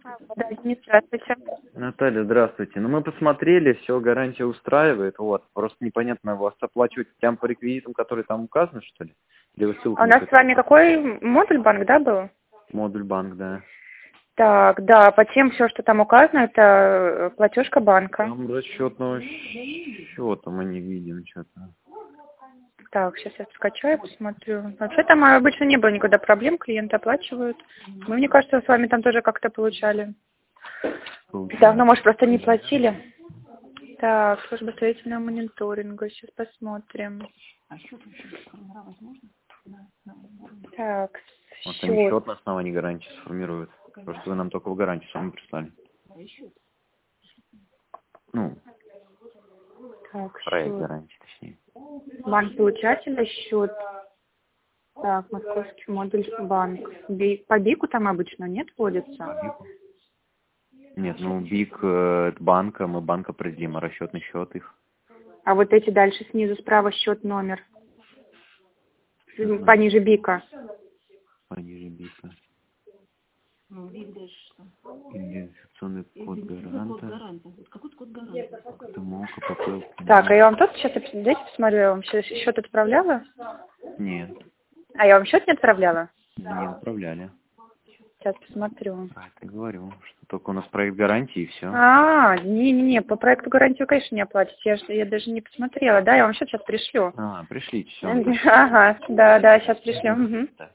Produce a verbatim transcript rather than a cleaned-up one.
Да, Денис, здравствуйте. Наталья, здравствуйте. Ну, мы посмотрели, все, гарантия устраивает. Вот. Просто непонятно, вас оплачивать прям по реквизитам, которые там указаны, что ли? Или вы ссылку А у не нас с хотите? вами какой модуль банк, да, был? Модуль банк, да. Так, да, по тем все, что там указано, это платежка банка. Там расчетного счета мы не видим что-то. Так, сейчас я скачаю, посмотрю. Вообще там обычно не было никогда проблем, клиенты оплачивают. Мы, мне кажется, с вами там тоже как-то получали. Давно, может, просто не платили. Так, служба строительного мониторинга, сейчас посмотрим. Так, Вот они счет. счет на основании гарантии сформируют. Просто вы нам только в гарантию сами прислали. Ну, Так, проект счет. гарантии, точнее. Банк получателя, счет. Так, московский модуль банк. Би- По БИКу там обычно нет вводится? Нет, ну БИК э, это банка, мы банк определим, а расчетный счет их. А вот эти дальше снизу справа счет номер. Пониже БИКа. Пониже БИКа. Идентификационный код гаранта. Как-то МОКа, ПП. Так, а я вам тут сейчас, дайте посмотрю, я вам щас счет отправляла? Нет, А я вам счет не отправляла? не отправляли. Сейчас посмотрю. Про это говорю, что только у нас проект гарантии и все. А, не-не-не, по проекту гарантию, вы, конечно, не оплатите. Я, ж- я даже не посмотрела, да, я вам счет сейчас пришлю. А, пришлите, все. Ага, да, да, сейчас пришлю. Мгм.